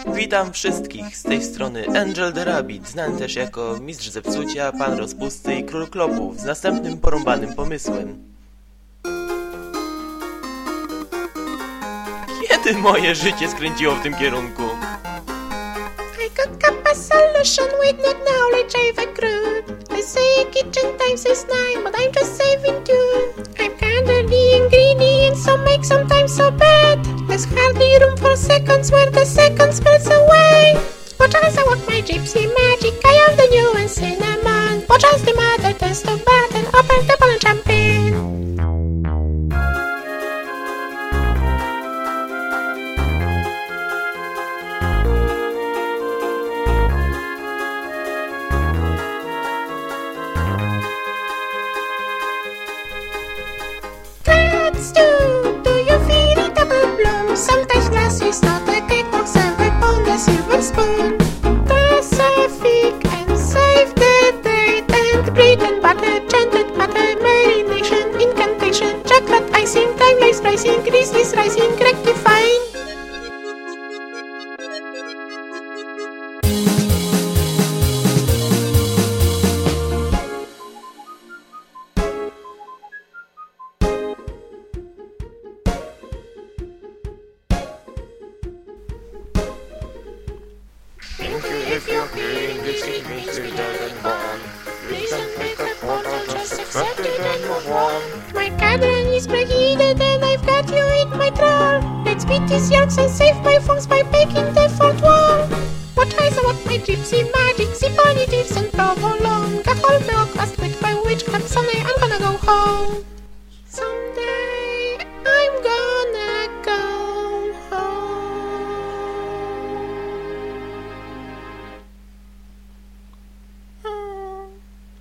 Witam wszystkich, z tej strony Angel the Rabbit, znany też jako Mistrz Zepsucia, Pan Rozpusty i Król Klopów, z następnym porąbanym pomysłem. Kiedy moje życie skręciło w tym kierunku? I cook up a solution with no knowledge I've accrued. They say kitchen times is 9, but I'm just saving 2. I'm kinda the ingredient, so make sometimes so bad. There's hardly room for seconds where the second melts away. Watch as I work my gypsy magic, I am the new and cinnamon. Watch as the mother turns to button, open the ball and jump in. Do you feel it double bloom? Sometimes glass is not a cakewalk served on the silver spoon. Pacific and save the date and bread and butter, chanted butter, marination, incantation, chocolate icing, timeless pricing, grizzlies rising, rectifying. If you're feeling this makes you dead and gone, please don't make a photo, just accept it and move on. My cadran is preheated and I've got you in my drawer. Let's beat these yolks and save my phones by baking